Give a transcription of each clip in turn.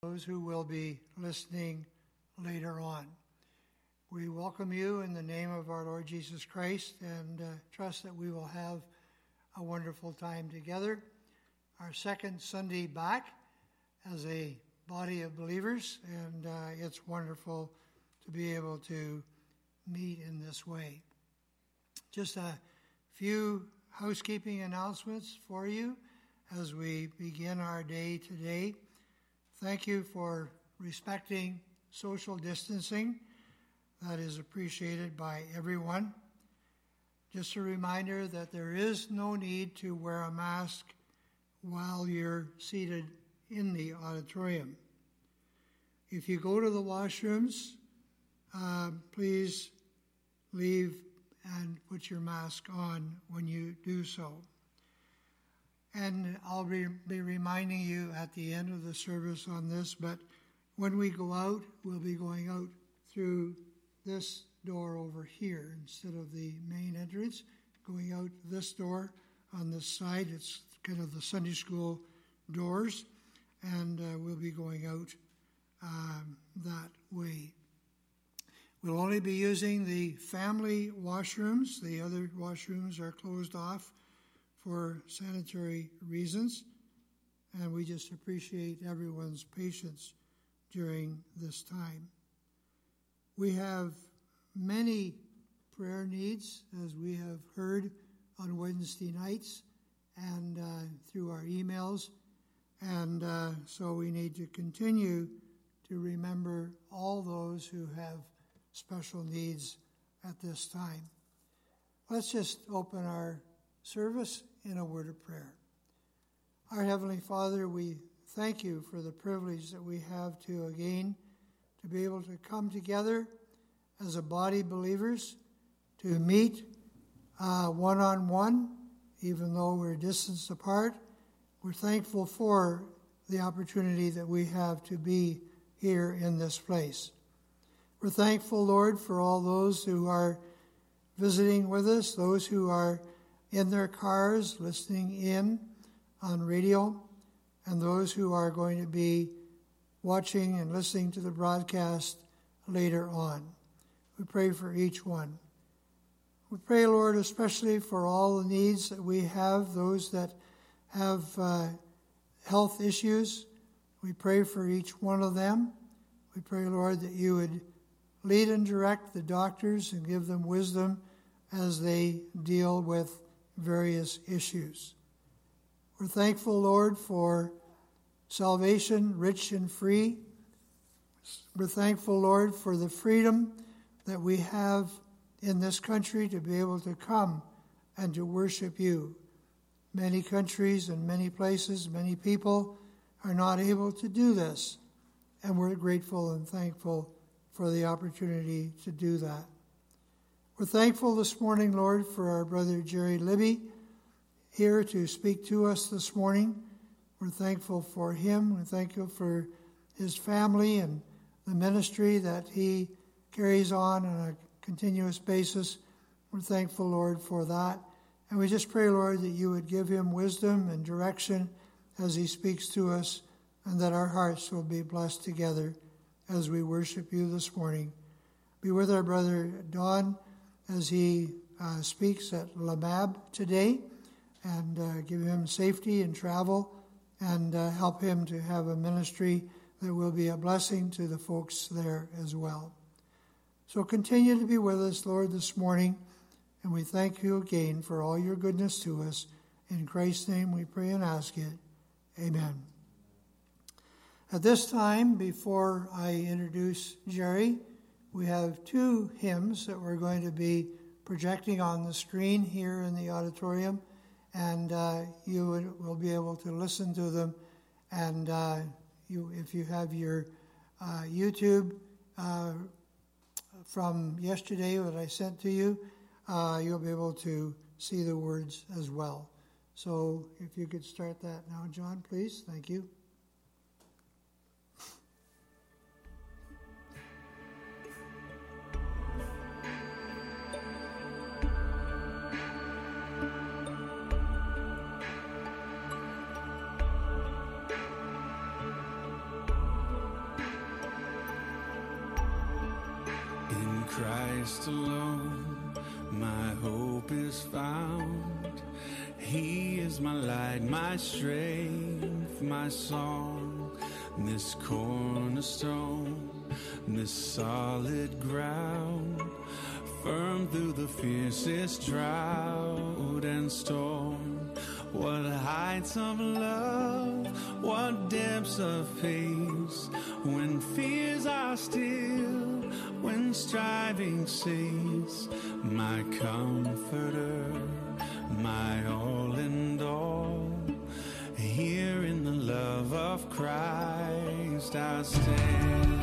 those who will be listening later on. We welcome you in the name of our Lord Jesus Christ and trust that we will have a wonderful time together. Our second Sunday back as a body of believers, and it's wonderful to be able to meet in this way. Just a few housekeeping announcements for you as we begin our day today. Thank you for respecting social distancing. That is appreciated by everyone. Just a reminder that there is no need to wear a mask while you're seated in the auditorium. If you go to the washrooms, please leave and put your mask on when you do so. And I'll be reminding you at the end of the service on this, but when we go out, we'll be going out through this door over here instead of the main entrance, going out this door on this side. It's kind of the Sunday school doors, and we'll be going out that way. We'll only be using the family washrooms. The other washrooms are closed off for sanitary reasons, and we just appreciate everyone's patience during this time. We have many prayer needs, as we have heard on Wednesday nights and through our emails, and so we need to continue to remember all those who have special needs at this time. Let's just open our service in a word of prayer. Our Heavenly Father, we thank you for the privilege that we have to again to be able to come together as a body of believers, to meet one-on-one, even though we're distanced apart. We're thankful for the opportunity that we have to be here in this place. We're thankful, Lord, for all those who are visiting with us, those who are in their cars listening in on radio, and those who are going to be watching and listening to the broadcast later on. We pray for each one. We pray, Lord, especially for all the needs that we have, those that have health issues. We pray for each one of them. We pray, Lord, that you would lead and direct the doctors and give them wisdom as they deal with various issues. We're thankful, Lord, for salvation, rich and free. We're thankful, Lord, for the freedom that we have in this country to be able to come and to worship you. Many countries and many places, many people are not able to do this, and we're grateful and thankful for the opportunity to do that. We're thankful this morning, Lord, for our brother Jerry Libby here to speak to us this morning. We're thankful for him. We're thankful for his family and the ministry that he carries on a continuous basis. We're thankful, Lord, for that. And we just pray, Lord, that you would give him wisdom and direction as he speaks to us, and that our hearts will be blessed together as we worship you this morning. Be with our brother Don as he speaks at Lamab today, and give him safety in travel, and help him to have a ministry that will be a blessing to the folks there as well. So continue to be with us, Lord, this morning, and we thank you again for all your goodness to us. In Christ's name we pray and ask it. Amen. At this time, before I introduce Jerry, we have two hymns that we're going to be projecting on the screen here in the auditorium, and you will be able to listen to them. And if you have your YouTube from yesterday that I sent to you, you'll be able to see the words as well. So if you could start that now, John, please. Thank you. Christ alone, my hope is found. He is my light, my strength, my song, this cornerstone, this solid ground, firm through the fiercest drought and storm. What heights of love, what depths of peace, when fears are still, when striving cease. My comforter, my all and all, here in the love of Christ I stand.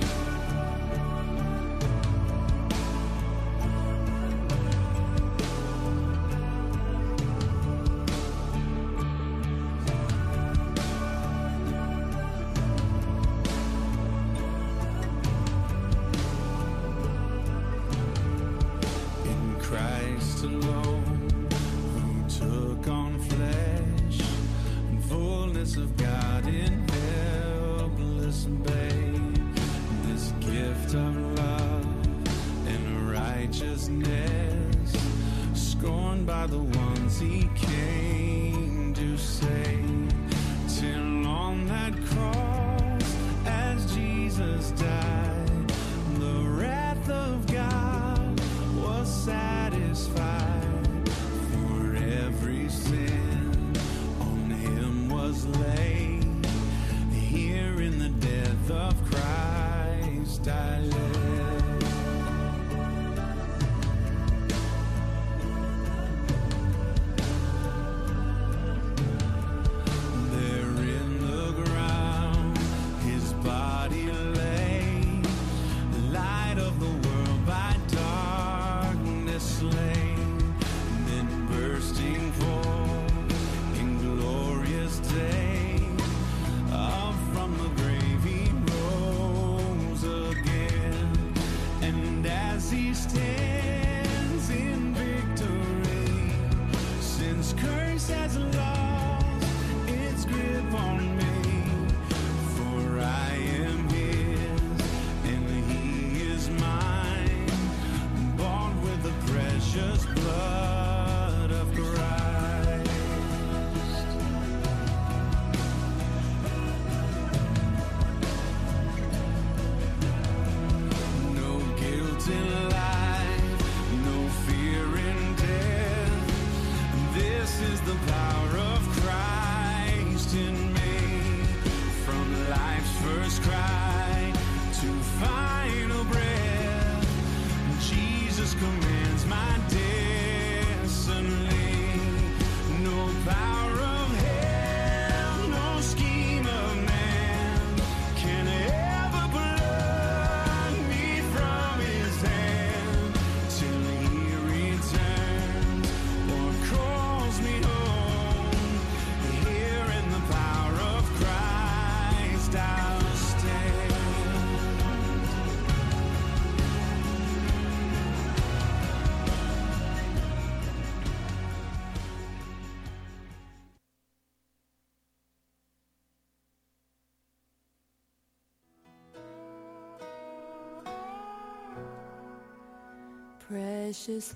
Precious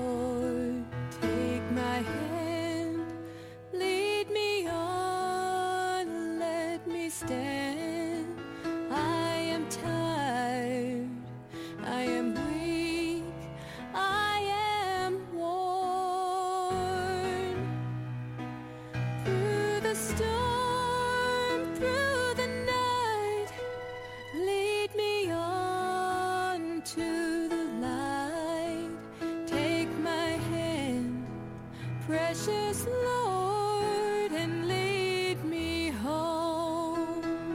Lord, take my hand, lead me on, let me stand. I am tired, I am weak, I am worn. Through the storm, through the night, lead me on to the light. Take my hand, precious Lord, and lead me home.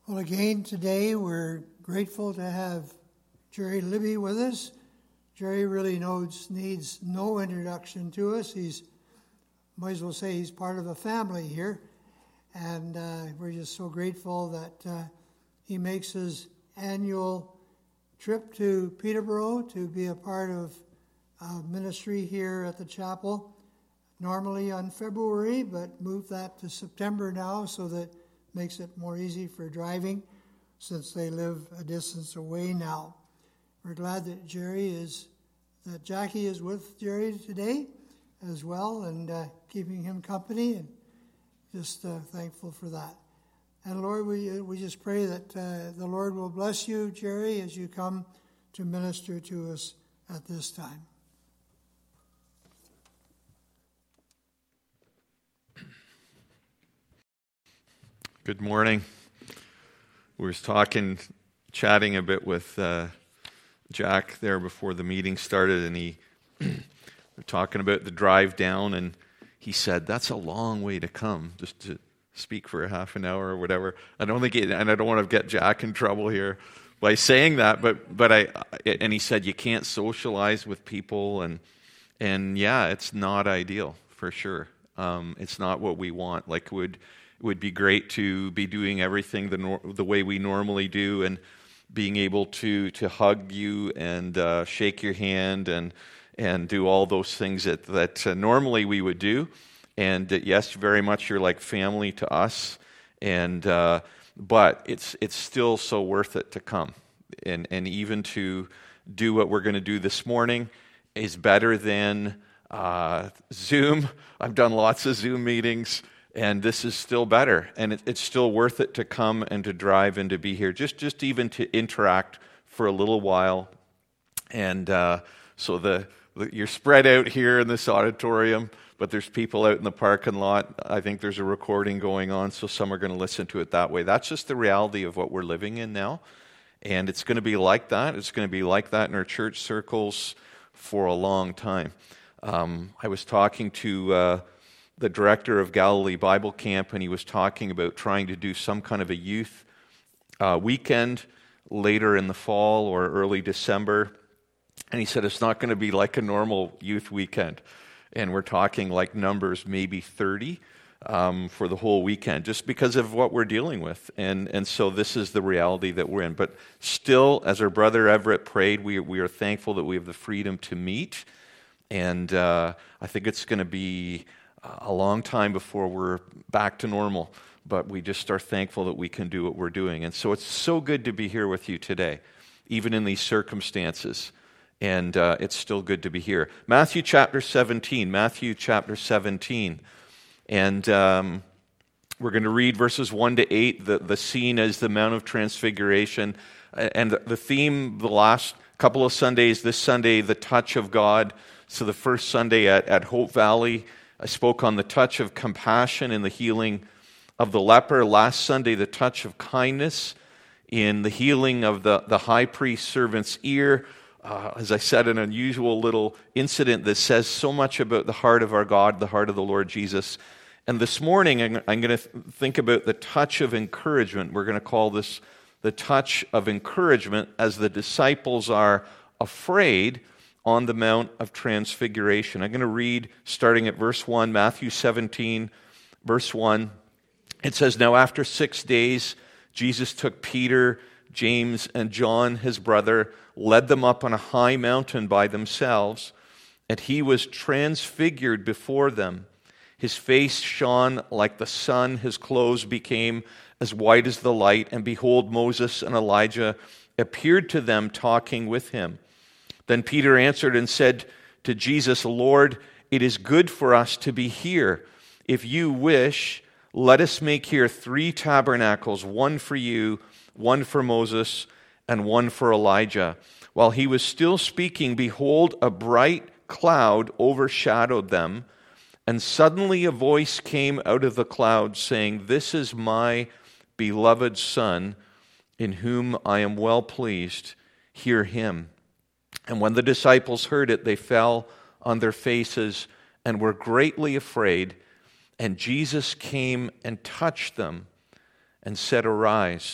Well, again, today we're grateful to have Jerry Libby with us. Jerry really needs no introduction to us. Might as well say he's part of a family here. And we're just so grateful that he makes his annual trip to Peterborough to be a part of ministry here at the chapel. Normally on February, but moved that to September now so that makes it more easy for driving since they live a distance away now. We're glad that Jackie is with Jerry today as well and keeping him company, and just thankful for that. And Lord, we just pray that the Lord will bless you, Jerry, as you come to minister to us at this time. Good morning. We were chatting a bit with Jack there before the meeting started, and we're talking about the drive down, and he said, that's a long way to come, just to speak for a half an hour or whatever. And I don't want to get Jack in trouble here by saying that, and he said, you can't socialize with people, and yeah, it's not ideal, for sure. It's not what we want. Like, it would be great to be doing everything the way we normally do, and being able to hug you and shake your hand and do all those things that normally we would do. And yes, very much you're like family to us. And but it's still so worth it to come, and even to do what we're going to do this morning is better than Zoom. I've done lots of Zoom meetings. And this is still better, and it's still worth it to come and to drive and to be here, just even to interact for a little while. And so you're spread out here in this auditorium, but there's people out in the parking lot. I think there's a recording going on, so some are going to listen to it that way. That's just the reality of what we're living in now, and it's going to be like that. It's going to be like that in our church circles for a long time. I was talking to the director of Galilee Bible Camp, and he was talking about trying to do some kind of a youth weekend later in the fall or early December. And he said it's not going to be like a normal youth weekend. And we're talking like numbers, maybe 30 for the whole weekend, just because of what we're dealing with. And so this is the reality that we're in. But still, as our brother Everett prayed, we are thankful that we have the freedom to meet. And I think it's going to be a long time before we're back to normal, but we just are thankful that we can do what we're doing. And so it's so good to be here with you today, even in these circumstances, and it's still good to be here. Matthew chapter 17, and we're going to read verses 1 to 8. The scene is the Mount of Transfiguration, and the theme the last couple of Sundays, this Sunday, the touch of God. So the first Sunday at Hope Valley, I spoke on the touch of compassion in the healing of the leper. Last Sunday, the touch of kindness in the healing of the high priest servant's ear. As I said, an unusual little incident that says so much about the heart of our God, the heart of the Lord Jesus. And this morning, I'm going to think about the touch of encouragement. We're going to call this the touch of encouragement as the disciples are afraid on the Mount of Transfiguration. I'm going to read starting at verse 1, Matthew 17, verse 1. It says, "Now after 6 days, Jesus took Peter, James, and John, his brother, led them up on a high mountain by themselves, and he was transfigured before them. His face shone like the sun, his clothes became as white as the light, and behold, Moses and Elijah appeared to them talking with him. Then Peter answered and said to Jesus, Lord, it is good for us to be here. If you wish, let us make here 3 tabernacles, one for you, one for Moses, and one for Elijah. While he was still speaking, behold, a bright cloud overshadowed them, and suddenly a voice came out of the cloud saying, This is my beloved Son, in whom I am well pleased. Hear him. And when the disciples heard it, they fell on their faces and were greatly afraid. And Jesus came and touched them and said, Arise,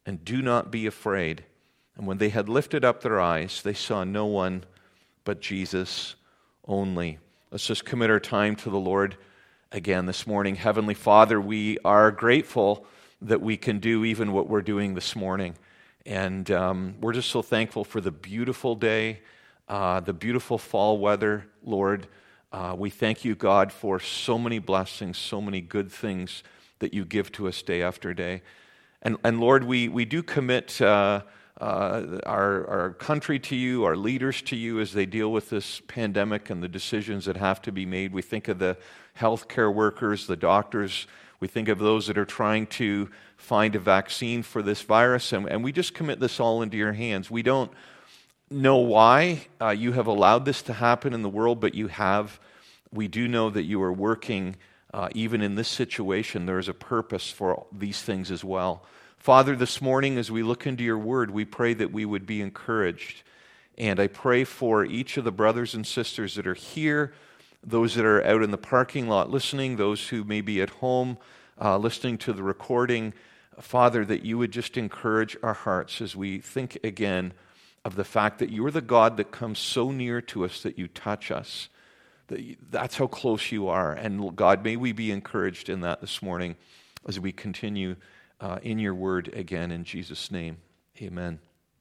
and do not be afraid." And when they had lifted up their eyes, they saw no one but Jesus only. Let's just commit our time to the Lord again this morning. Heavenly Father, we are grateful that we can do even what we're doing this morning. And we're just so thankful for the beautiful day, the beautiful fall weather, Lord. We thank you, God, for so many blessings, so many good things that you give to us day after day. And Lord, we do commit our country to you, our leaders to you as they deal with this pandemic and the decisions that have to be made. We think of the healthcare workers, the doctors. We think of those that are trying to find a vaccine for this virus, and we just commit this all into your hands. We don't know why you have allowed this to happen in the world, but you have. We do know that you are working even in this situation. There is a purpose for these things as well. Father, this morning as we look into your word, we pray that we would be encouraged. And I pray for each of the brothers and sisters that are here, those that are out in the parking lot listening, those who may be at home listening to the recording. Father, that you would just encourage our hearts as we think again of the fact that you are the God that comes so near to us that you touch us. That's how close you are. And God, may we be encouraged in that this morning as we continue in your word again in Jesus' name. Amen.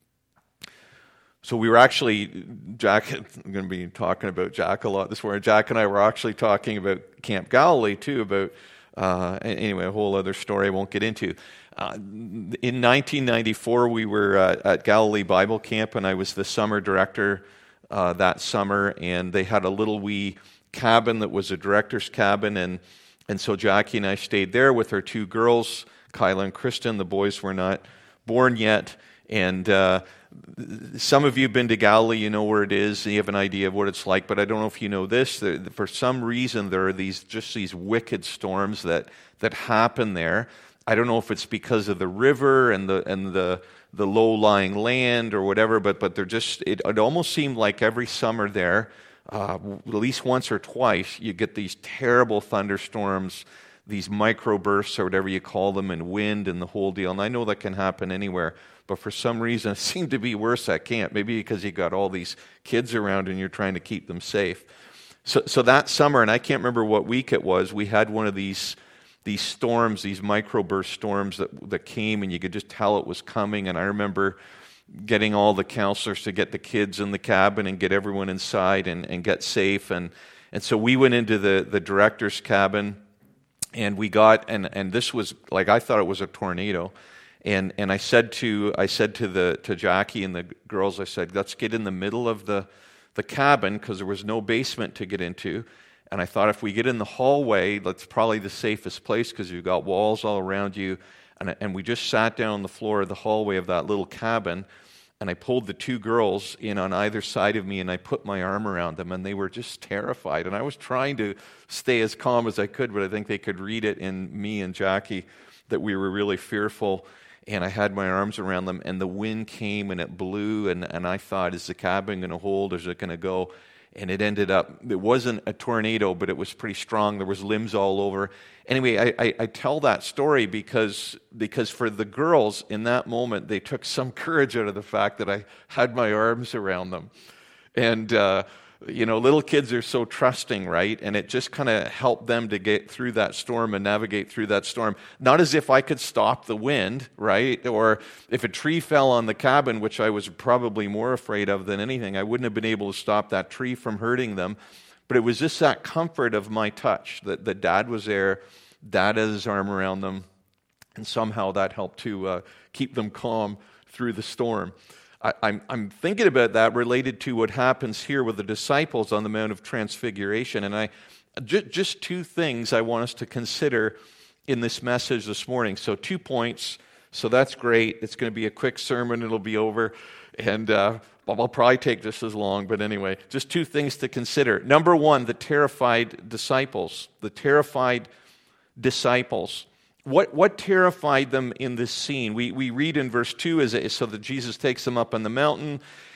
So we were actually, Jack, I'm going to be talking about Jack a lot this morning. Jack and I were actually talking about Camp Galilee too, about, anyway, a whole other story I won't get into. In 1994, we were at Galilee Bible Camp, and I was the summer director that summer, and they had a little wee cabin that was a director's cabin, and so Jackie and I stayed there with our two girls, Kyla and Kristen. The boys were not born yet, and some of you have been to Galilee, you know where it is, and you have an idea of what it's like, but I don't know if you know this. For some reason, there are these wicked storms that happen there. I don't know if it's because of the river and the low-lying land or whatever, but they're just, it almost seemed like every summer there, at least once or twice, you get these terrible thunderstorms, these microbursts or whatever you call them, and wind and the whole deal. And I know that can happen anywhere, but for some reason it seemed to be worse at camp. Maybe because you got all these kids around and you're trying to keep them safe. So that summer, and I can't remember what week it was, we had one of these storms, these microburst storms that came, and you could just tell it was coming. And I remember getting all the counselors to get the kids in the cabin and get everyone inside and get safe. And so we went into the director's cabin, and we got, and this was like, I thought it was a tornado. And I said to Jackie and the girls, I said, let's get in the middle of the cabin, because there was no basement to get into. And I thought, if we get in the hallway, that's probably the safest place, because you've got walls all around you. And we just sat down on the floor of the hallway of that little cabin, and I pulled the two girls in on either side of me, and I put my arm around them, and they were just terrified. And I was trying to stay as calm as I could, but I think they could read it in me and Jackie that we were really fearful. And I had my arms around them, and the wind came, and it blew, and I thought, is the cabin going to hold, or is it going to go? And it ended up, it wasn't a tornado, but it was pretty strong. There was limbs all over. Anyway, I tell that story because for the girls in that moment, they took some courage out of the fact that I had my arms around them. And, little kids are so trusting, right? And it just kind of helped them to get through that storm and navigate through that storm. Not as if I could stop the wind, right? Or if a tree fell on the cabin, which I was probably more afraid of than anything, I wouldn't have been able to stop that tree from hurting them. But it was just that comfort of my touch, that Dad was there, Dad had his arm around them, and somehow that helped to keep them calm through the storm. I'm thinking about that related to what happens here with the disciples on the Mount of Transfiguration. And just two things I want us to consider in this message this morning. So 2 points. So that's great. It's going to be a quick sermon. It'll be over. And I'll probably take just as long. But anyway, just two things to consider. Number one, the terrified disciples. The terrified disciples. What terrified them in this scene? We read in verse 2 so that Jesus takes them up on the mountain,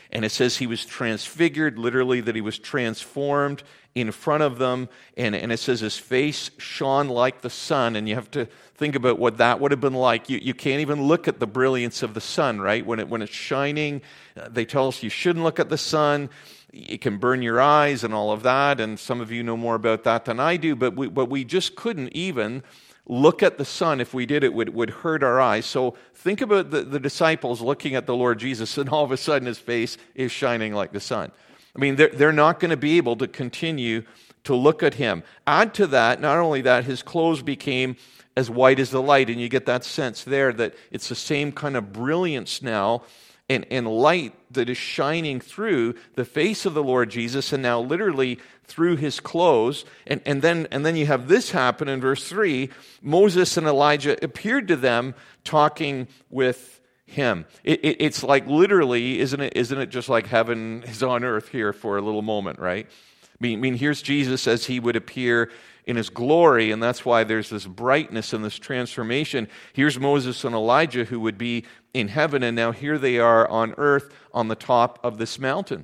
And it says he was transfigured, literally that he was transformed in front of them. And it says his face shone like the sun. And you have to think about what that would have been like. You can't even look at the brilliance of the sun, right? When it's shining, they tell us you shouldn't look at the sun. It can burn your eyes and all of that. And some of you know more about that than I do. But we just couldn't even look at the sun. If we did, it would hurt our eyes. So think about the disciples looking at the Lord Jesus, and all of a sudden his face is shining like the sun. I mean, they're not going to be able to continue to look at him. Add to that, not only that, his clothes became as white as the light, and you get that sense there that it's the same kind of brilliance now and light that is shining through the face of the Lord Jesus, and now literally through his clothes. And then you have this happen in verse 3. Moses and Elijah appeared to them talking with him. It's like literally, isn't it just like heaven is on earth here for a little moment, right? I mean, here's Jesus as he would appear in his glory, and that's why there's this brightness and this transformation. Here's Moses and Elijah who would be in heaven, and now here they are on earth on the top of this mountain.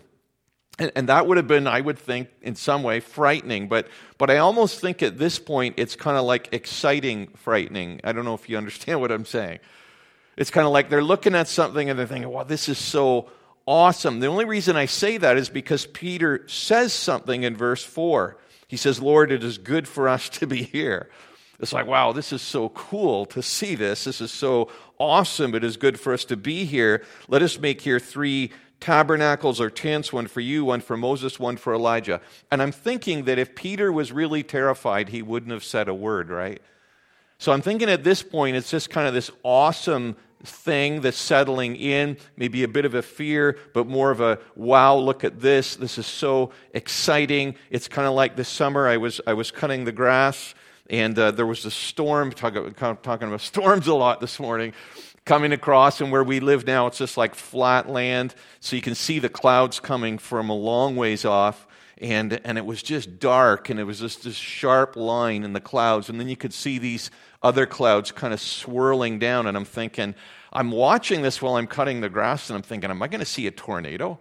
And that would have been, I would think, in some way frightening, but I almost think at this point it's kind of like exciting frightening. I don't know if you understand what I'm saying. It's kind of like they're looking at something and they're thinking, wow, this is so awesome. The only reason I say that is because Peter says something in verse 4. He says, Lord, it is good for us to be here. It's like, wow, this is so cool to see this. This is so awesome. It is good for us to be here. Let us make here 3 tabernacles or tents, one for you, one for Moses, one for Elijah. And I'm thinking that if Peter was really terrified, he wouldn't have said a word, right? So I'm thinking at this point, it's just kind of this awesome thing that's settling in, maybe a bit of a fear, but more of a, wow, look at this. This is so exciting. It's kind of like this summer I was cutting the grass, and there was a storm, talking about storms a lot this morning, coming across, and where we live now, it's just like flat land, so you can see the clouds coming from a long ways off, and it was just dark, and it was just this sharp line in the clouds, and then you could see these other clouds kind of swirling down, and I'm thinking, I'm watching this while I'm cutting the grass, and I'm thinking, am I going to see a tornado?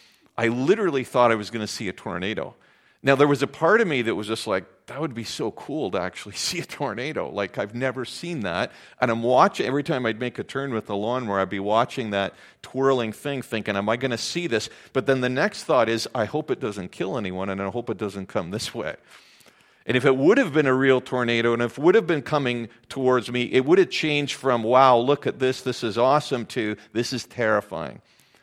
I literally thought I was going to see a tornado. Now, there was a part of me that was just like, that would be so cool to actually see a tornado. Like, I've never seen that. And I'm watching, every time I'd make a turn with the lawnmower, I'd be watching that twirling thing, thinking, am I going to see this? But then the next thought is, I hope it doesn't kill anyone, and I hope it doesn't come this way. And if it would have been a real tornado, and if it would have been coming towards me, it would have changed from, wow, look at this is awesome, to this is terrifying.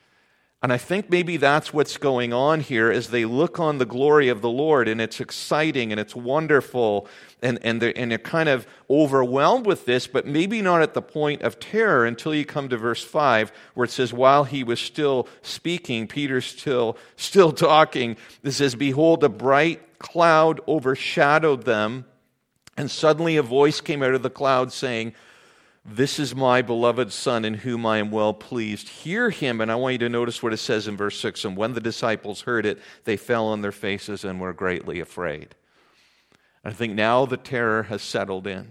And I think maybe that's what's going on here as they look on the glory of the Lord, and it's exciting and it's wonderful, and they're kind of overwhelmed with this, but maybe not at the point of terror until you come to verse 5, where it says, while he was still speaking, Peter's still talking, it says, behold, a bright cloud overshadowed them, and suddenly a voice came out of the cloud saying, this is my beloved Son in whom I am well pleased. Hear him. And I want you to notice what it says in verse 6. And when the disciples heard it, they fell on their faces and were greatly afraid. I think now the terror has settled in.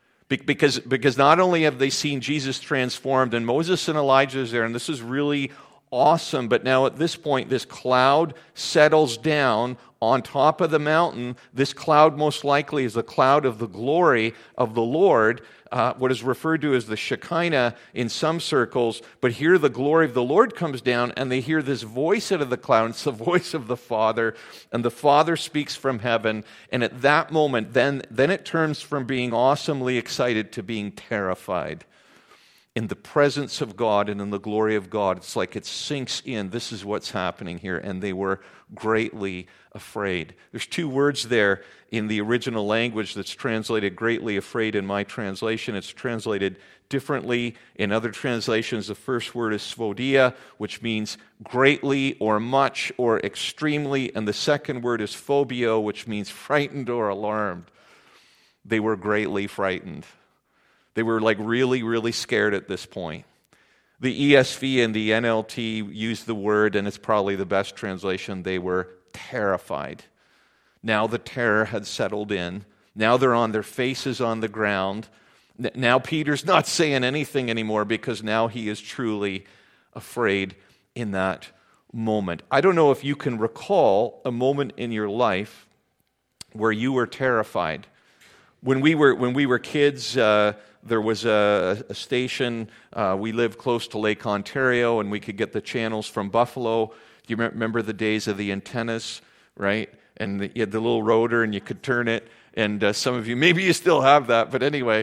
Because not only have they seen Jesus transformed, and Moses and Elijah is there, and this is really awesome, but now at this point, this cloud settles down on top of the mountain. This cloud most likely is the cloud of the glory of the Lord, what is referred to as the Shekinah in some circles. But here the glory of the Lord comes down, and they hear this voice out of the cloud. It's the voice of the Father, and the Father speaks from heaven. And at that moment, then it turns from being awesomely excited to being terrified. In the presence of God and in the glory of God, it's like it sinks in. This is what's happening here. And they were greatly afraid. There's 2 words there in the original language that's translated greatly afraid in my translation. It's translated differently in other translations. The first word is sphodia, which means greatly or much or extremely. And the second word is phobio, which means frightened or alarmed. They were greatly frightened. They were like really, really scared at this point. The ESV and the NLT use the word, and it's probably the best translation, they were terrified. Now the terror had settled in. Now they're on their faces on the ground. Now Peter's not saying anything anymore because now he is truly afraid in that moment. I don't know if you can recall a moment in your life where you were terrified. When we were kids, there was a station. We lived close to Lake Ontario, and we could get the channels from Buffalo. Do you remember the days of the antennas, right? And you had the little rotor, and you could turn it. And some of you, maybe you still have that, but anyway,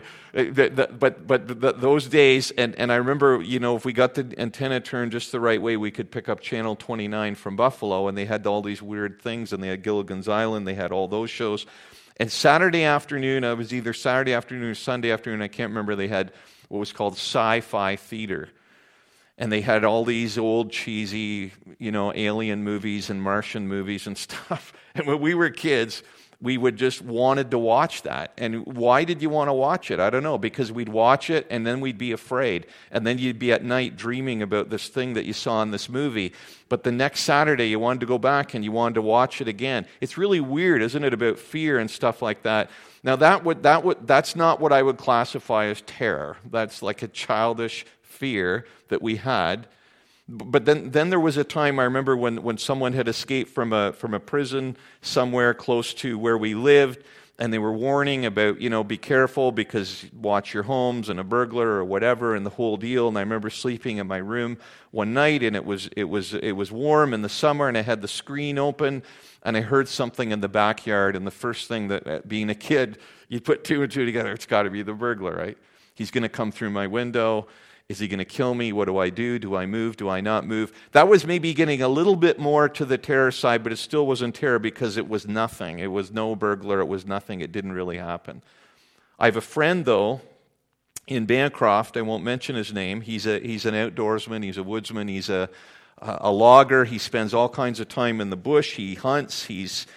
those days, and I remember, if we got the antenna turned just the right way, we could pick up Channel 29 from Buffalo, and they had all these weird things, and they had Gilligan's Island, they had all those shows. And Saturday afternoon, it was either Saturday afternoon or Sunday afternoon, I can't remember, they had what was called sci-fi theater. And they had all these old cheesy, alien movies and Martian movies and stuff. And when we were kids, we would just wanted to watch that. And why did you want to watch it? I don't know, because we'd watch it and then we'd be afraid. And then you'd be at night dreaming about this thing that you saw in this movie. But the next Saturday you wanted to go back and you wanted to watch it again. It's really weird, isn't it, about fear and stuff like that. Now that's not what I would classify as terror. That's like a childish fear that we had. But then there was a time, I remember, when someone had escaped from a prison somewhere close to where we lived, and they were warning about, be careful because watch your homes and a burglar or whatever and the whole deal. And I remember sleeping in my room one night, and it was warm in the summer, and I had the screen open, and I heard something in the backyard. And the first thing that, being a kid, you put two and two together, it's got to be the burglar, right? He's going to come through my window. Is he going to kill me? What do I do? Do I move? Do I not move? That was maybe getting a little bit more to the terror side, but it still wasn't terror because it was nothing. It was no burglar. It was nothing. It didn't really happen. I have a friend, though, in Bancroft. I won't mention his name. He's an outdoorsman. He's a woodsman. He's a logger. He spends all kinds of time in the bush. He hunts. He's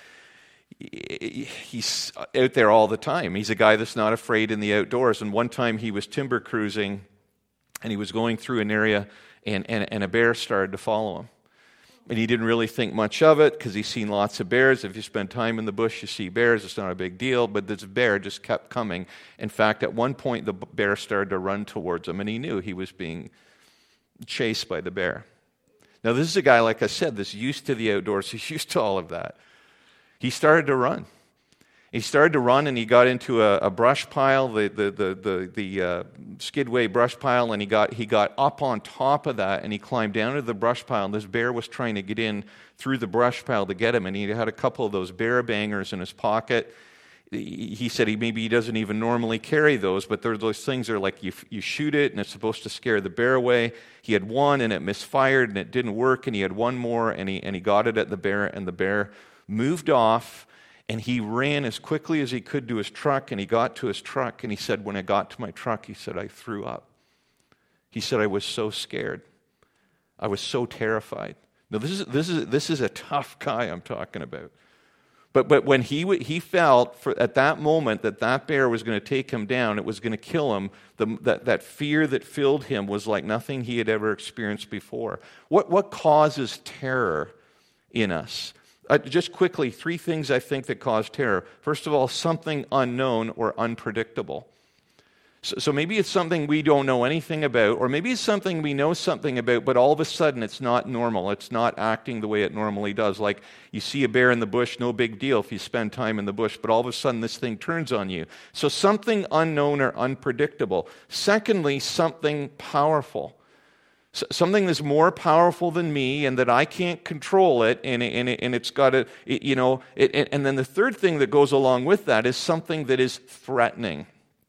out there all the time. He's a guy that's not afraid in the outdoors. And one time he was timber cruising, and he was going through an area, and a bear started to follow him. And he didn't really think much of it because he's seen lots of bears. If you spend time in the bush, you see bears. It's not a big deal. But this bear just kept coming. In fact, at one point, the bear started to run towards him, and he knew he was being chased by the bear. Now, this is a guy, like I said, that's used to the outdoors. He's used to all of that. He started to run. He started to run, and he got into a brush pile, the skidway brush pile, and he got up on top of that, and he climbed down to the brush pile, and this bear was trying to get in through the brush pile to get him, and he had a couple of those bear bangers in his pocket. He said maybe he doesn't even normally carry those, but those things are like you shoot it, and it's supposed to scare the bear away. He had one, and it misfired, and it didn't work, and he had one more, and he got it at the bear, and the bear moved off. And he ran as quickly as he could to his truck, and he got to his truck, and he said, when I got to my truck, he said, I threw up. He said, I was so scared. I was so terrified. Now, this is a tough guy I'm talking about. But when he felt at that moment that bear was going to take him down, it was going to kill him, that fear that filled him was like nothing he had ever experienced before. What causes terror in us? Just quickly, 3 things I think that cause terror. First of all, something unknown or unpredictable. So maybe it's something we don't know anything about, or maybe it's something we know something about, but all of a sudden it's not normal. It's not acting the way it normally does. Like you see a bear in the bush, no big deal if you spend time in the bush, but all of a sudden this thing turns on you. So something unknown or unpredictable. Secondly, something powerful. Something that's more powerful than me, and that I can't control it, and it's got to, and then the third thing that goes along with that is something that is threatening.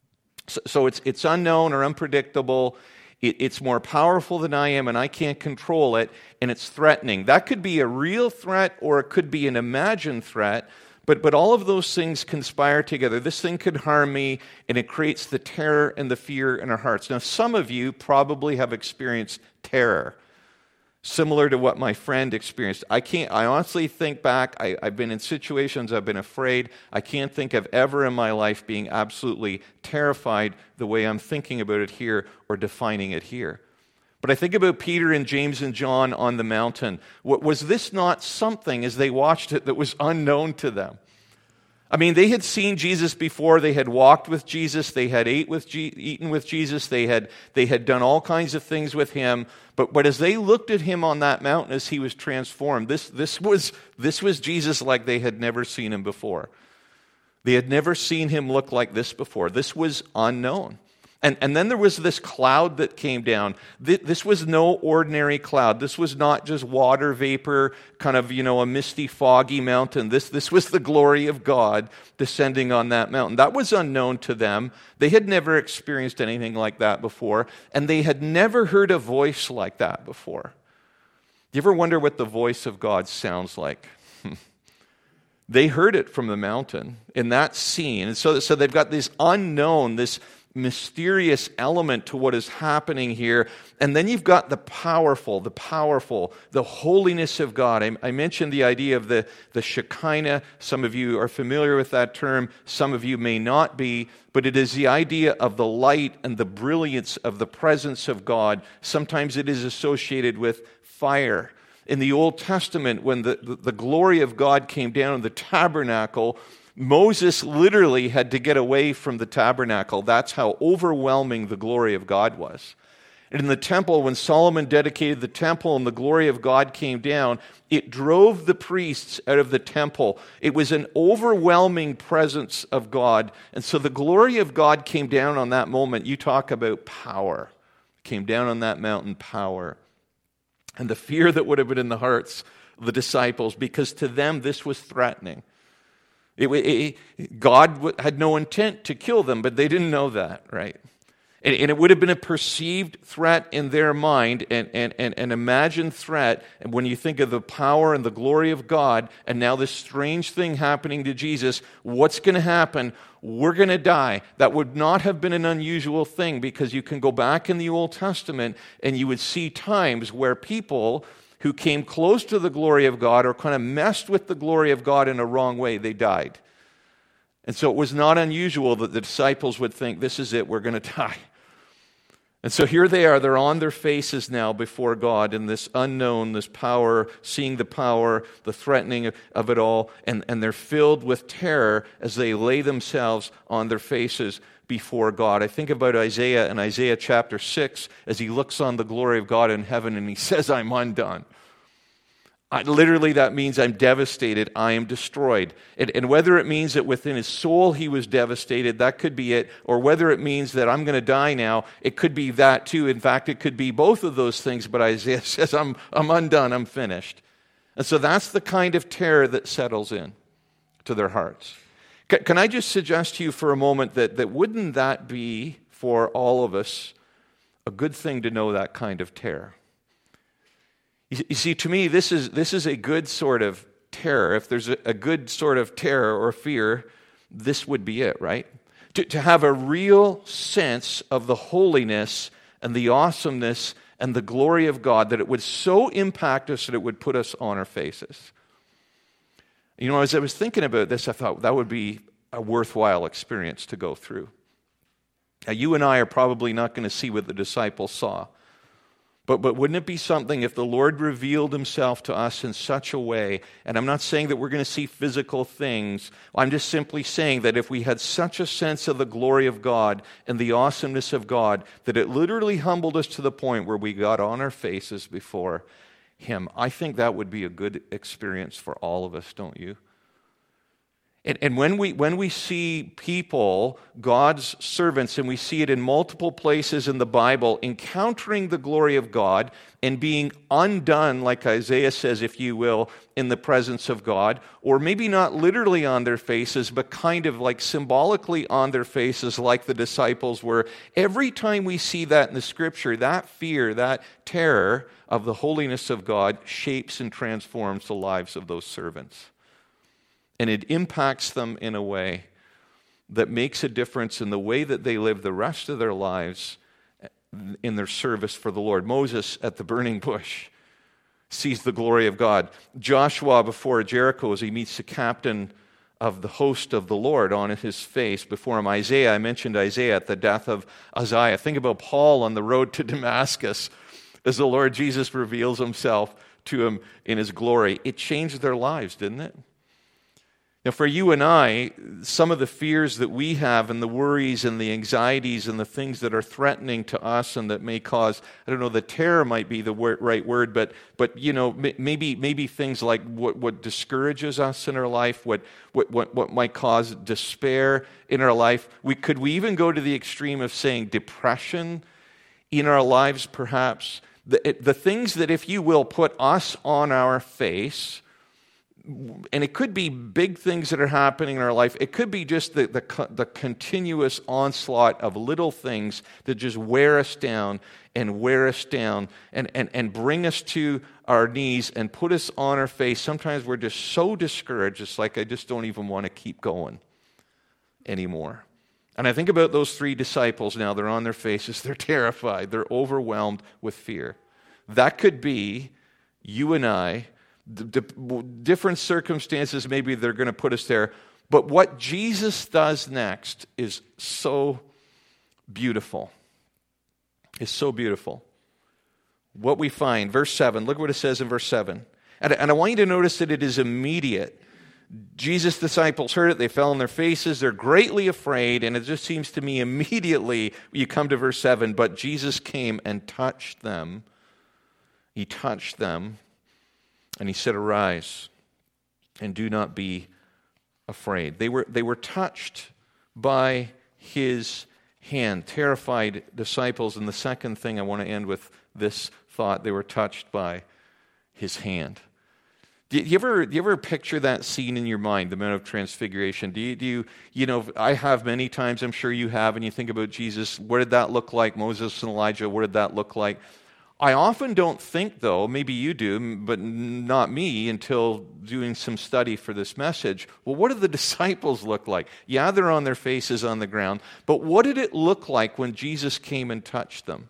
So it's unknown or unpredictable. It's more powerful than I am, and I can't control it, and it's threatening. That could be a real threat, or it could be an imagined threat. But all of those things conspire together. This thing could harm me, and it creates the terror and the fear in our hearts. Now, some of you probably have experienced terror, similar to what my friend experienced. I honestly think back, I've been in situations, I've been afraid. I can't think of ever in my life being absolutely terrified the way I'm thinking about it here or defining it here. But I think about Peter and James and John on the mountain. Was this not something, as they watched it, that was unknown to them? I mean, they had seen Jesus before. They had walked with Jesus. They had eaten with Jesus. They had done all kinds of things with him. But as they looked at him on that mountain as he was transformed, this was Jesus like they had never seen him before. They had never seen him look like this before. This was unknown. And then there was this cloud that came down. This was no ordinary cloud. This was not just water vapor, kind of, a misty, foggy mountain. This was the glory of God descending on that mountain. That was unknown to them. They had never experienced anything like that before, and they had never heard a voice like that before. Do you ever wonder what the voice of God sounds like? They heard it from the mountain in that scene. And so they've got this unknown, this mysterious element to what is happening here. And then you've got the powerful, the holiness of God. I mentioned the idea of the Shekinah. Some of you are familiar with that term. Some of you may not be. But it is the idea of the light and the brilliance of the presence of God. Sometimes it is associated with fire. In the Old Testament, when the glory of God came down in the tabernacle, Moses literally had to get away from the tabernacle. That's how overwhelming the glory of God was. And in the temple, when Solomon dedicated the temple and the glory of God came down, it drove the priests out of the temple. It was an overwhelming presence of God. And so the glory of God came down on that moment. You talk about power. Came down on that mountain, power. And the fear that would have been in the hearts of the disciples, because to them this was threatening. God had no intent to kill them, but they didn't know that, right? And it would have been a perceived threat in their mind, and an imagined threat. And when you think of the power and the glory of God, and now this strange thing happening to Jesus, what's going to happen? We're going to die. That would not have been an unusual thing, because you can go back in the Old Testament and you would see times where people who came close to the glory of God or kind of messed with the glory of God in a wrong way, they died. And so it was not unusual that the disciples would think, this is it, we're going to die. And so here they are, they're on their faces now before God in this unknown, this power, seeing the power, the threatening of it all, and they're filled with terror as they lay themselves on their faces before God. I think about Isaiah in Isaiah chapter 6 as he looks on the glory of God in heaven and he says, I'm undone. Literally, that means I'm devastated, I am destroyed. And whether it means that within his soul he was devastated, that could be it, or whether it means that I'm going to die now, it could be that too. In fact, it could be both of those things, but Isaiah says, I'm undone, I'm finished. And so that's the kind of terror that settles in to their hearts. Can I just suggest to you for a moment that wouldn't that be, for all of us, a good thing to know that kind of terror? You see, to me, this is a good sort of terror. If there's a good sort of terror or fear, this would be it, right? To have a real sense of the holiness and the awesomeness and the glory of God, that it would so impact us that it would put us on our faces. As I was thinking about this, I thought that would be a worthwhile experience to go through. Now, you and I are probably not going to see what the disciples saw. But wouldn't it be something if the Lord revealed himself to us in such a way, and I'm not saying that we're going to see physical things, I'm just simply saying that if we had such a sense of the glory of God and the awesomeness of God, that it literally humbled us to the point where we got on our faces before him, I think that would be a good experience for all of us, don't you? And when we see people, God's servants, and we see it in multiple places in the Bible, encountering the glory of God and being undone, like Isaiah says, if you will, in the presence of God, or maybe not literally on their faces, but kind of like symbolically on their faces like the disciples were, every time we see that in the Scripture, that fear, that terror of the holiness of God shapes and transforms the lives of those servants. And it impacts them in a way that makes a difference in the way that they live the rest of their lives in their service for the Lord. Moses at the burning bush sees the glory of God. Joshua before Jericho, as he meets the captain of the host of the Lord on his face before him. Isaiah, I mentioned Isaiah at the death of Uzziah. Think about Paul on the road to Damascus as the Lord Jesus reveals himself to him in his glory. It changed their lives, didn't it? Now, for you and I, some of the fears that we have and the worries and the anxieties and the things that are threatening to us and that may cause, I don't know, the terror might be the right word, but maybe things like what discourages us in our life, what might cause despair in our life. Could we even go to the extreme of saying depression in our lives, perhaps? The things that, if you will, put us on our face. And it could be big things that are happening in our life. It could be just the continuous onslaught of little things that just wear us down and bring us to our knees and put us on our face. Sometimes we're just so discouraged, it's like I just don't even want to keep going anymore. And I think about those 3 disciples now. They're on their faces. They're terrified. They're overwhelmed with fear. That could be you and I. Different circumstances, maybe they're going to put us there. But what Jesus does next is so beautiful. It's so beautiful. What we find, verse 7, look what it says in verse 7. And I want you to notice that it is immediate. Jesus' disciples heard it. They fell on their faces. They're greatly afraid. And it just seems to me immediately, you come to verse 7, but Jesus came and touched them. He touched them. And he said, arise, and do not be afraid. They were touched by his hand, terrified disciples. And the second thing I want to end with this thought, they were touched by his hand. Do you ever picture that scene in your mind, the Mount of Transfiguration? Do you I have many times, I'm sure you have, and you think about Jesus, what did that look like? Moses and Elijah, what did that look like? I often don't think, though, maybe you do, but not me, until doing some study for this message. Well, what do the disciples look like? Yeah, they're on their faces on the ground, but what did it look like when Jesus came and touched them?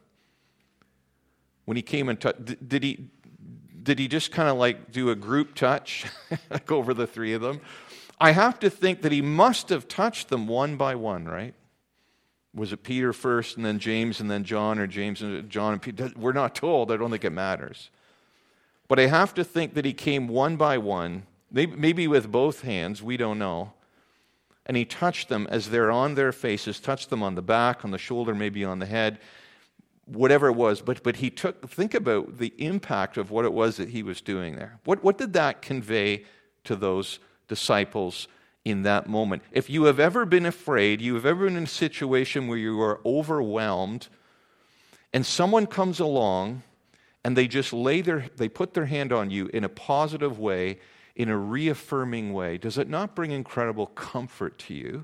When he came and touched, did he just kind of like do a group touch, like over the 3 of them? I have to think that he must have touched them one by one, right? Was it Peter first and then James and then John, or James and John and Peter? We're not told. I don't think it matters. But I have to think that he came one by one, maybe with both hands, we don't know. And he touched them as they're on their faces, touched them on the back, on the shoulder, maybe on the head, whatever it was. But he think about the impact of what it was that he was doing there. What did that convey to those disciples in that moment? If you have ever been afraid, you have ever been in a situation where you are overwhelmed, and someone comes along and they just they put their hand on you in a positive way, in a reaffirming way, does it not bring incredible comfort to you?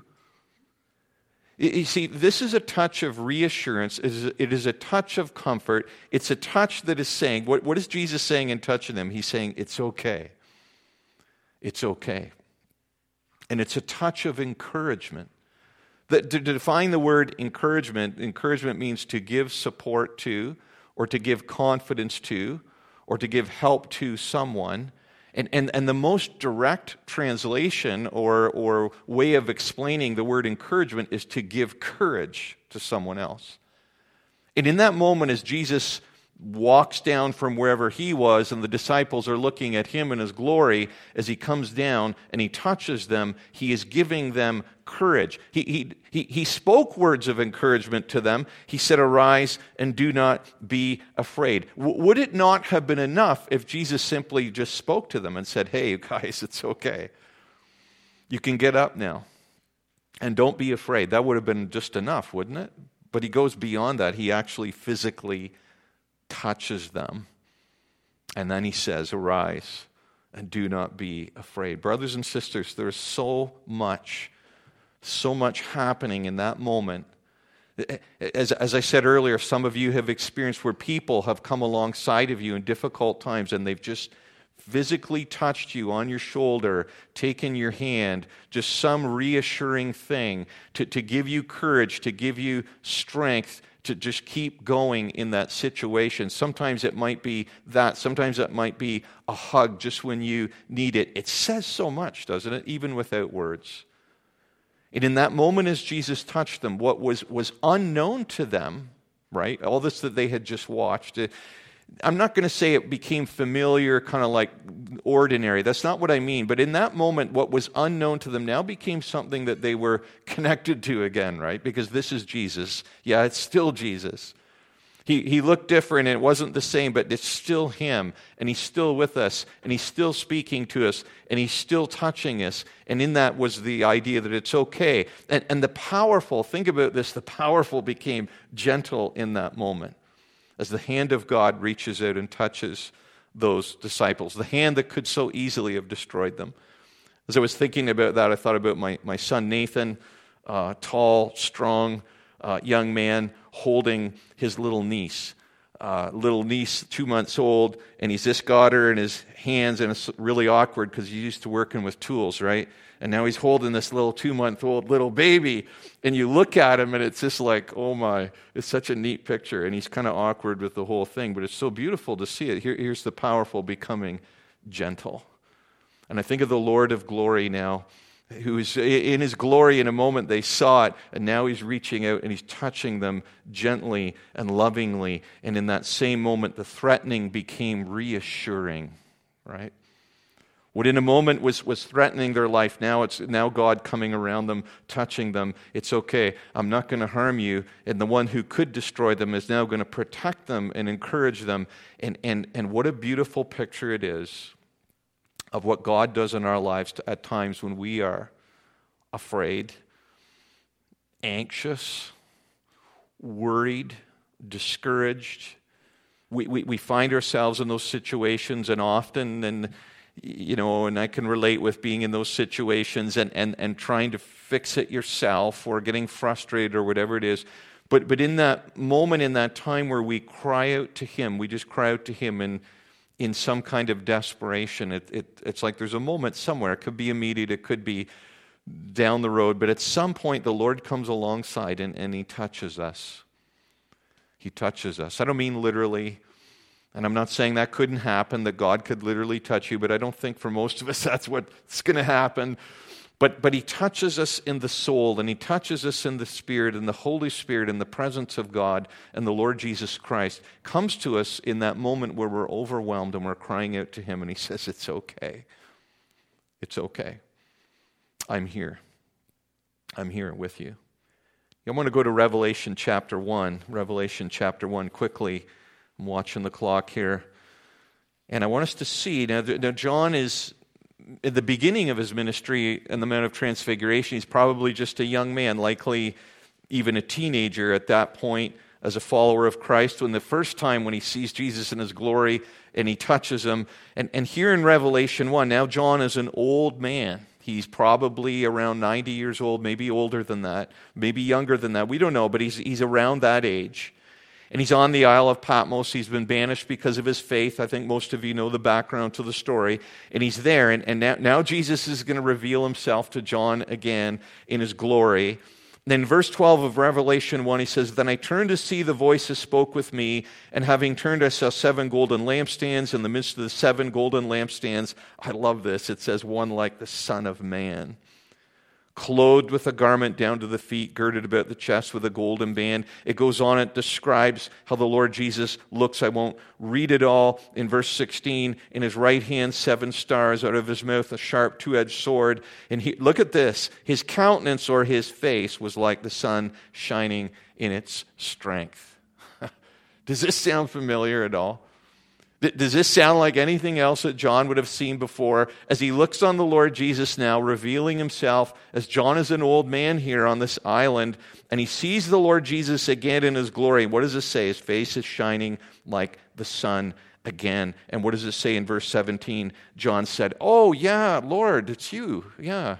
You see, this is a touch of reassurance. It is a touch of comfort. It's a touch that is saying, what is Jesus saying in touching them? He's saying, it's okay. It's okay. And it's a touch of encouragement. To define the word encouragement means to give support to, or to give confidence to, or to give help to someone. And the most direct translation or way of explaining the word encouragement is to give courage to someone else. And in that moment, as Jesus walks down from wherever he was, and the disciples are looking at him in his glory, as he comes down and he touches them, he is giving them courage. He spoke words of encouragement to them. He said, arise and do not be afraid. Would it not have been enough if Jesus simply just spoke to them and said, hey, you guys, it's okay. You can get up now and don't be afraid. That would have been just enough, wouldn't it? But he goes beyond that. He actually physically touches them. And then he says, arise and do not be afraid. Brothers and sisters, there's so much happening in that moment. As I said earlier, some of you have experienced where people have come alongside of you in difficult times, and they've just physically touched you on your shoulder, taken your hand, just some reassuring thing to give you courage, to give you strength, to just keep going in that situation. Sometimes it might be that. Sometimes it might be a hug just when you need it. It says so much, doesn't it? Even without words. And in that moment, as Jesus touched them, what was unknown to them, right? All this that they had just watched, I'm not going to say it became familiar, kind of like ordinary. That's not what I mean. But in that moment, what was unknown to them now became something that they were connected to again, right? Because this is Jesus. Yeah, it's still Jesus. He looked different, and it wasn't the same, but it's still him, and he's still with us, and he's still speaking to us, and he's still touching us. And in that was the idea that it's okay. And the powerful, think about this, the powerful became gentle in that moment as the hand of God reaches out and touches those disciples, the hand that could so easily have destroyed them. As I was thinking about that, I thought about my son Nathan, tall, strong young man, holding his little niece, 2 months old, and he's just got her in his hands, and it's really awkward because he's used to working with tools, right? And now he's holding this little 2-month-old little baby, and you look at him, and it's just like, oh my, it's such a neat picture, and he's kind of awkward with the whole thing, but it's so beautiful to see it. Here's the powerful becoming gentle. And I think of the Lord of glory now, who is in his glory. In a moment they saw it, and now he's reaching out and he's touching them gently and lovingly. And in that same moment, the threatening became reassuring, right? What in a moment was threatening their life, now it's now God coming around them, touching them. It's okay, I'm not going to harm you. And the one who could destroy them is now going to protect them and encourage them. And what a beautiful picture it is of what God does in our lives at times when we are afraid, anxious, worried, discouraged. We find ourselves in those situations, and often, and I can relate with being in those situations and trying to fix it yourself or getting frustrated or whatever it is. But in that moment, in that time where we cry out to Him, we just cry out to Him in some kind of desperation. It's like there's a moment somewhere. It could be immediate, it could be down the road, but at some point the Lord comes alongside and He touches us. He touches us. I don't mean literally, and I'm not saying that couldn't happen, that God could literally touch you, but I don't think for most of us that's what's going to happen. But He touches us in the soul, and He touches us in the Spirit, and the Holy Spirit, in the presence of God, and the Lord Jesus Christ comes to us in that moment where we're overwhelmed and we're crying out to Him, and He says, it's okay. It's okay. I'm here. I'm here with you. I want to go to Revelation chapter 1. Revelation chapter 1 quickly. I'm watching the clock here. And I want us to see, now John is at the beginning of his ministry in the Mount of Transfiguration. He's probably just a young man, likely even a teenager at that point as a follower of Christ, when the first time when he sees Jesus in His glory and He touches Him. And here in Revelation 1, now John is an old man. He's probably around 90 years old, maybe older than that, maybe younger than that. We don't know, but he's around that age. And he's on the Isle of Patmos. He's been banished because of his faith. I think most of you know the background to the story. And he's there. And now Jesus is going to reveal Himself to John again in His glory. And then in verse 12 of Revelation 1, he says, Then I turned to see the voice that spoke with me, and having turned I saw 7 golden lampstands. In the midst of the 7 golden lampstands, I love this, it says, one like the Son of Man, clothed with a garment down to the feet, girded about the chest with a golden band. It goes on, it describes how the Lord Jesus looks. I won't read it all. In verse 16, in His right hand 7 stars, out of His mouth a sharp 2-edged sword. And look at this, His countenance or His face was like the sun shining in its strength. Does this sound familiar at all? Does this sound like anything else that John would have seen before? As he looks on the Lord Jesus now, revealing Himself, as John is an old man here on this island, and he sees the Lord Jesus again in His glory. What does it say? His face is shining like the sun again. And what does it say in verse 17? John said, Oh, yeah, Lord, it's you. Yeah.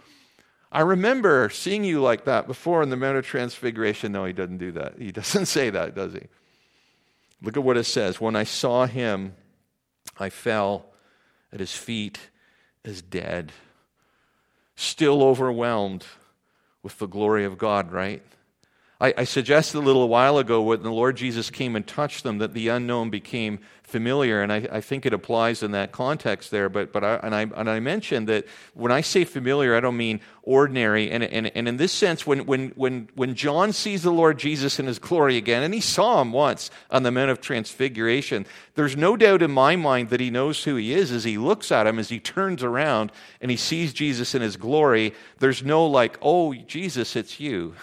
I remember seeing you like that before in the Mount of Transfiguration. No, he doesn't do that. He doesn't say that, does he? Look at what it says. When I saw Him, I fell at His feet as dead. Still overwhelmed with the glory of God, right? I suggested a little while ago when the Lord Jesus came and touched them that the unknown became familiar, and I think it applies in that context there. But I mentioned that when I say familiar, I don't mean ordinary. And in this sense, when John sees the Lord Jesus in his glory again, and he saw him once on the Mount of Transfiguration, there's no doubt in my mind that he knows who he is as he looks at him, as he turns around and he sees Jesus in his glory. There's no like, oh, Jesus, it's you.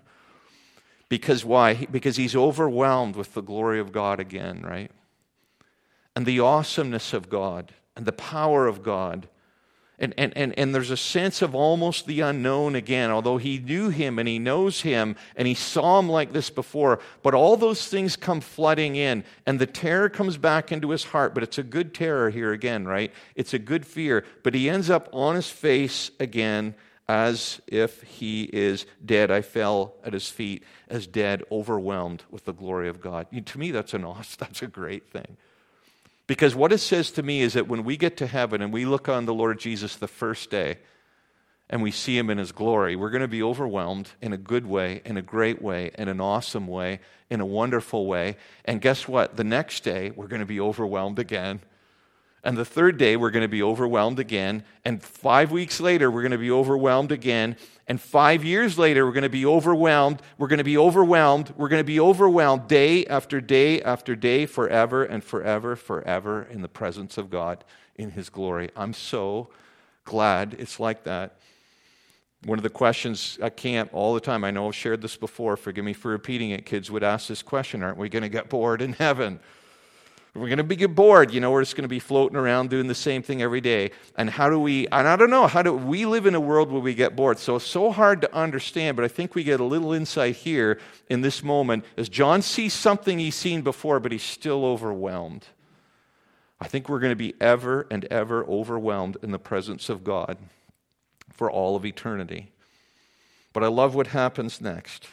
Because why? Because he's overwhelmed with the glory of God again, right? And the awesomeness of God and the power of God. And there's a sense of almost the unknown again, although he knew him and he knows him and he saw him like this before. But all those things come flooding in and the terror comes back into his heart. But it's a good terror here again, right? It's a good fear. But he ends up on his face again as if he is dead. I fell at his feet as dead, overwhelmed with the glory of God. To me, that's a great thing. Because what it says to me is that when we get to heaven and we look on the Lord Jesus the first day and we see him in his glory, we're going to be overwhelmed in a good way, in a great way, in an awesome way, in a wonderful way. And guess what? The next day, we're going to be overwhelmed again. And the third day, we're going to be overwhelmed again. And 5 weeks later, we're going to be overwhelmed again. And 5 years later, we're going to be overwhelmed. We're going to be overwhelmed. We're going to be overwhelmed day after day after day, forever and forever, forever in the presence of God in his glory. I'm so glad it's like that. One of the questions at camp all the time, I know I've shared this before, forgive me for repeating it, kids would ask this question, aren't we going to get bored in heaven? We're going to get bored, we're just going to be floating around doing the same thing every day. And I don't know, we live in a world where we get bored. So it's so hard to understand, but I think we get a little insight here in this moment as John sees something he's seen before, but he's still overwhelmed. I think we're going to be ever and ever overwhelmed in the presence of God for all of eternity. But I love what happens next.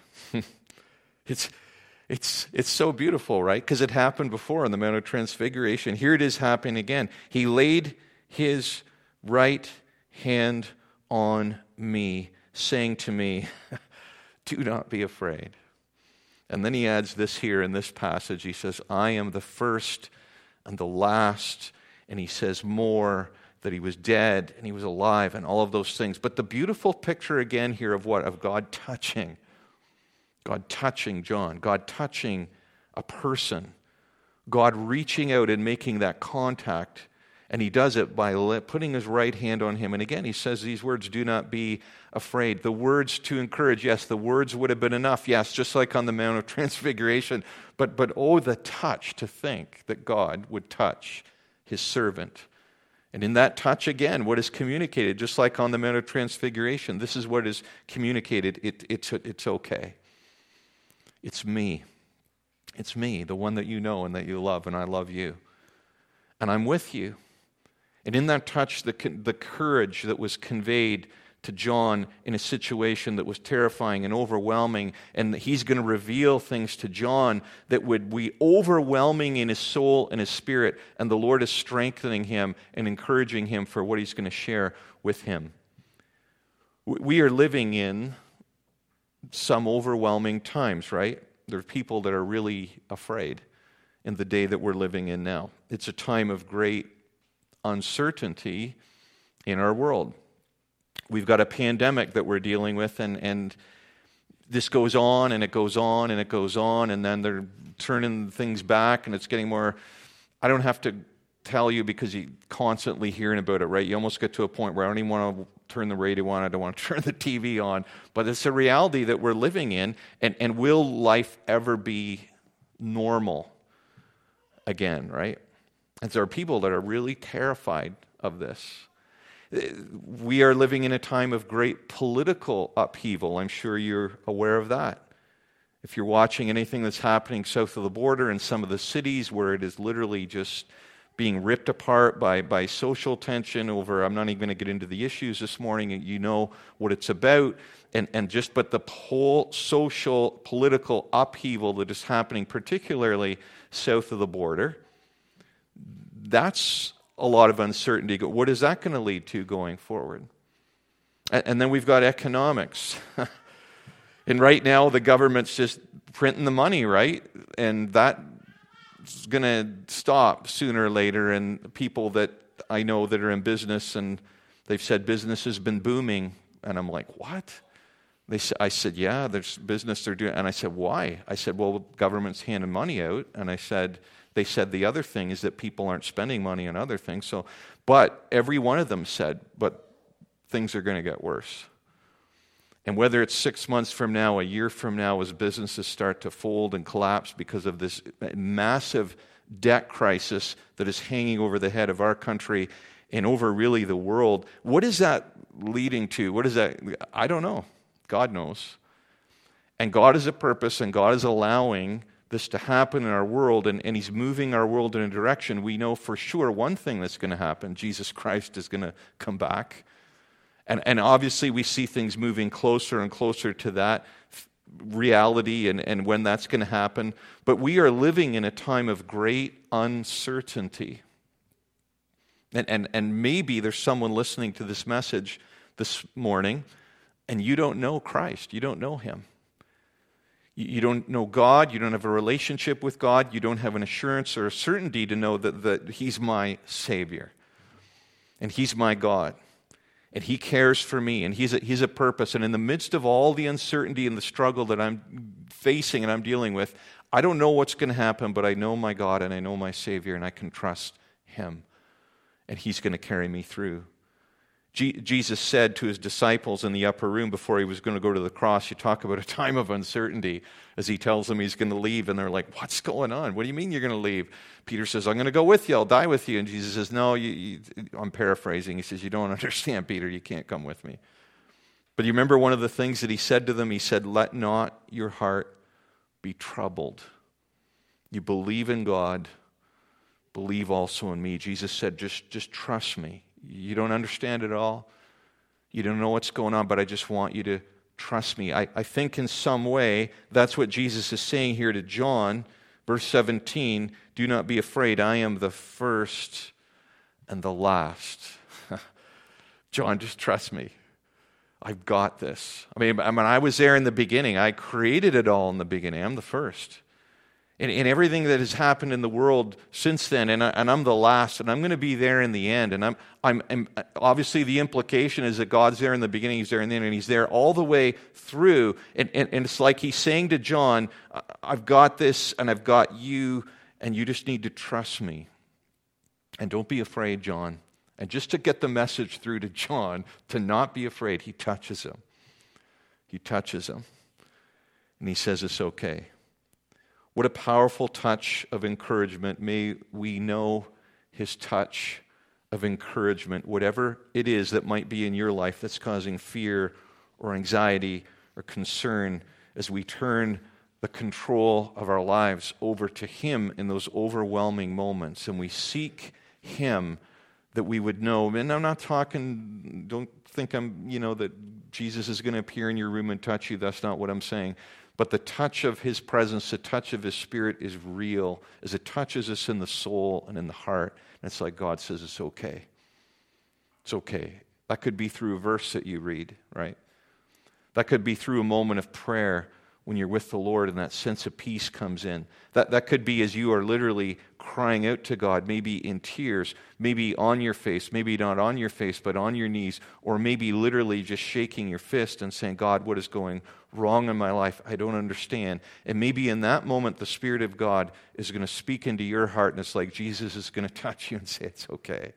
It's so beautiful, right? Because it happened before on the Mount of Transfiguration. Here it is happening again. He laid his right hand on me, saying to me, do not be afraid. And then he adds this here in this passage. He says, I am the first and the last. And he says more, that he was dead and he was alive and all of those things. But the beautiful picture again here of what? Of God touching John, God touching a person, God reaching out and making that contact. And he does it by putting his right hand on him. And again, he says these words, do not be afraid. The words to encourage, yes, the words would have been enough, yes, just like on the Mount of Transfiguration. But oh, the touch, to think that God would touch his servant. And in that touch, again, what is communicated, just like on the Mount of Transfiguration, this is what is communicated. It's okay. It's me. It's me, the one that you know and that you love, and I love you. And I'm with you. And in that touch, the courage that was conveyed to John in a situation that was terrifying and overwhelming, and he's going to reveal things to John that would be overwhelming in his soul and his spirit, and the Lord is strengthening him and encouraging him for what he's going to share with him. We are living in some overwhelming times, right? There are people that are really afraid in the day that we're living in now. It's a time of great uncertainty in our world. We've got a pandemic that we're dealing with, and this goes on, and it goes on, and it goes on, and then they're turning things back, and it's getting more. I don't have to tell you because you're constantly hearing about it, right? You almost get to a point where I don't even want to turn the radio on, I don't want to turn the TV on, but it's a reality that we're living in, and will life ever be normal again, right? And there are people that are really terrified of this. We are living in a time of great political upheaval. I'm sure you're aware of that. If you're watching anything that's happening south of the border in some of the cities where it is literally just being ripped apart by social tension over, I'm not even going to get into the issues this morning, you know what it's about, but the whole social, political upheaval that is happening, particularly south of the border, that's a lot of uncertainty. What is that going to lead to going forward? And then we've got economics. And right now, the government's just printing the money, right? And that's going to stop sooner or later. And people that I know that are in business, and they've said business has been booming. And I'm like, what? I said, yeah, there's business they're doing. And I said, why? I said, well, government's handing money out. And they said the other thing is that people aren't spending money on other things. But every one of them said, but things are going to get worse. And whether it's 6 months from now, a year from now, as businesses start to fold and collapse because of this massive debt crisis that is hanging over the head of our country and over really the world, what is that leading to? What is that? I don't know. God knows. And God has a purpose, and God is allowing this to happen in our world, and He's moving our world in a direction. We know for sure one thing that's going to happen. Jesus Christ is going to come back. And obviously we see things moving closer and closer to that reality and when that's going to happen. But we are living in a time of great uncertainty. And maybe there's someone listening to this message this morning, and you don't know Christ. You don't know Him. You don't know God. You don't have a relationship with God. You don't have an assurance or a certainty to know that He's my Savior. And He's my God. And He cares for me, and He's a purpose. And in the midst of all the uncertainty and the struggle that I'm facing and I'm dealing with, I don't know what's going to happen, but I know my God and I know my Savior, and I can trust Him. And He's going to carry me through. Jesus said to His disciples in the upper room before He was going to go to the cross, you talk about a time of uncertainty, as He tells them He's going to leave, and they're like, what's going on? What do you mean you're going to leave? Peter says, I'm going to go with you. I'll die with you. And Jesus says, no, I'm paraphrasing. He says, you don't understand, Peter. You can't come with me. But you remember one of the things that He said to them? He said, let not your heart be troubled. You believe in God, believe also in me. Jesus said, just trust me. You don't understand it all. You don't know what's going on, but I just want you to trust me. I think in some way that's what Jesus is saying here to John. Verse 17, do not be afraid. I am the first and the last. John, just trust me. I've got this. I mean, I was there in the beginning. I created it all in the beginning. I'm the first. And everything that has happened in the world since then, and I'm the last, and I'm going to be there in the end. And I'm obviously the implication is that God's there in the beginning, He's there in the end, and He's there all the way through. And it's like He's saying to John, I've got this, and I've got you, and you just need to trust me. And don't be afraid, John. And just to get the message through to John, to not be afraid, He touches him. He touches him. And He says it's okay. What a powerful touch of encouragement. May we know His touch of encouragement, whatever it is that might be in your life that's causing fear or anxiety or concern, as we turn the control of our lives over to Him in those overwhelming moments, and we seek Him, that we would know. And I'm not talking, don't think that Jesus is going to appear in your room and touch you. That's not what I'm saying. But the touch of His presence, the touch of His Spirit is real as it touches us in the soul and in the heart. And it's like God says, it's okay. It's okay. That could be through a verse that you read, right? That could be through a moment of prayer when you're with the Lord and that sense of peace comes in. That could be as you are literally crying out to God, maybe in tears, maybe on your face, maybe not on your face, but on your knees, or maybe literally just shaking your fist and saying, God, what is going wrong in my life? I don't understand. And maybe in that moment, the Spirit of God is going to speak into your heart, and it's like Jesus is going to touch you and say, it's okay.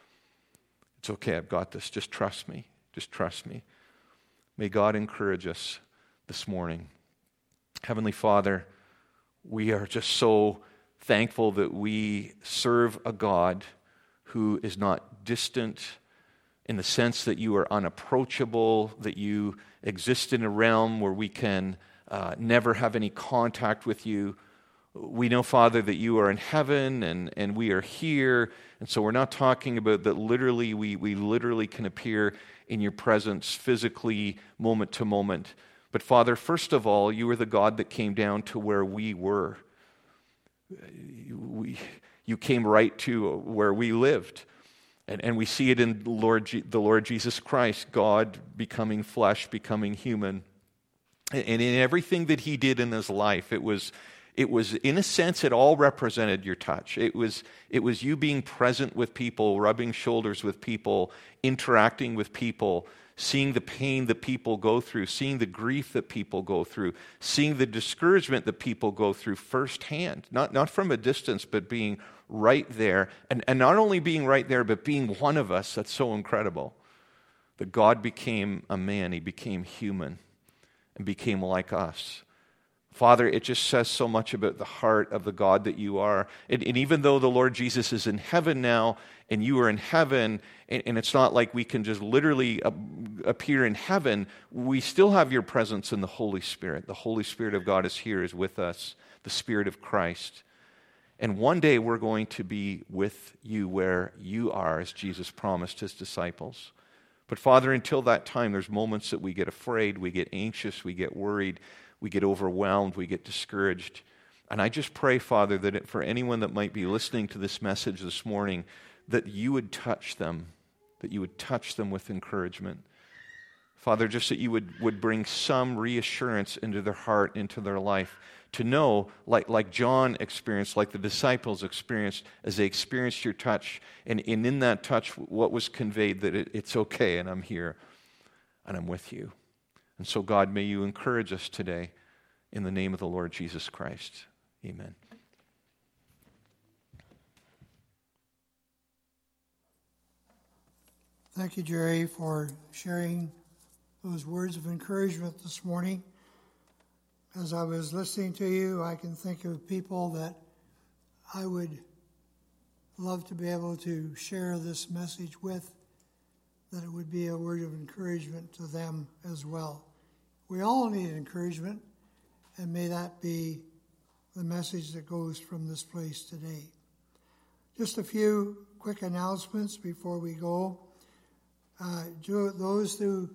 It's okay, I've got this. Just trust me. Just trust me. May God encourage us this morning. Heavenly Father, we are just so thankful that we serve a God who is not distant in the sense that you are unapproachable, that you exist in a realm where we can never have any contact with you. We know, Father, that you are in heaven and we are here, and so we're not talking about that literally, we literally can appear in your presence physically, moment to moment. But Father, first of all, you are the God that came down to where we were. You came right to where we lived. And we see it in the Lord Jesus Christ, God becoming flesh, becoming human, And in everything that he did in his life, it was in a sense, it all represented your touch. It was you being present with people, rubbing shoulders with people, interacting with people, seeing the pain that people go through, seeing the grief that people go through, seeing the discouragement that people go through firsthand, not from a distance, but being right there. And not only being right there, but being one of us. That's so incredible. That God became a man. He became human and became like us. Father, it just says so much about the heart of the God that you are. And even though the Lord Jesus is in heaven now, and you are in heaven, and it's not like we can just literally appear in heaven, we still have your presence in the Holy Spirit. The Holy Spirit of God is here, is with us, the Spirit of Christ. And one day we're going to be with you where you are, as Jesus promised his disciples. But Father, until that time, there's moments that we get afraid, we get anxious, we get worried, we get overwhelmed, we get discouraged. And I just pray, Father, that for anyone that might be listening to this message this morning, that you would touch them, with encouragement. Father, just that you would bring some reassurance into their heart, into their life, to know, like John experienced, like the disciples experienced, as they experienced your touch, and in that touch, what was conveyed, that it's okay, and I'm here, and I'm with you. And so, God, may you encourage us today in the name of the Lord Jesus Christ. Amen. Thank you, Jerry, for sharing those words of encouragement this morning. As I was listening to you, I can think of people that I would love to be able to share this message with, that it would be a word of encouragement to them as well. We all need encouragement, and may that be the message that goes from this place today. Just a few quick announcements before we go. Those who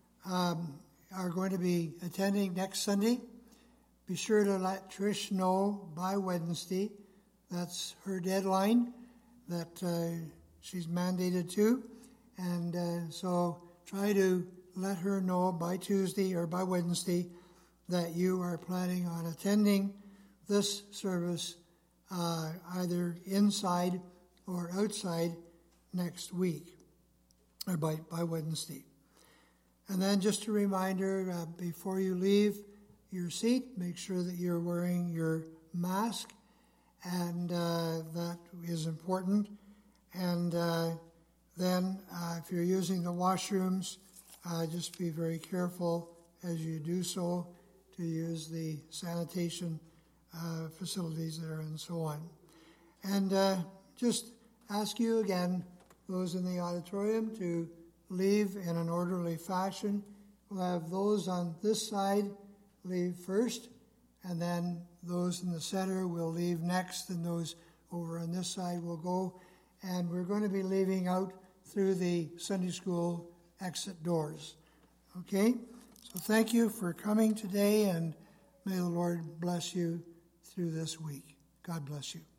are going to be attending next Sunday, be sure to let Trish know by Wednesday. That's her deadline that she's mandated to. And so try to let her know by Tuesday or by Wednesday that you are planning on attending this service either inside or outside next week, or by Wednesday. And then just a reminder, before you leave your seat, make sure that you're wearing your mask, and that is important. And then if you're using the washrooms, just be very careful as you do so to use the sanitation facilities there and so on. And just ask you again, those in the auditorium, to leave in an orderly fashion. We'll have those on this side leave first, and then those in the center will leave next, and those over on this side will go. And we're going to be leaving out through the Sunday school exit doors. Okay? So thank you for coming today, and may the Lord bless you through this week. God bless you.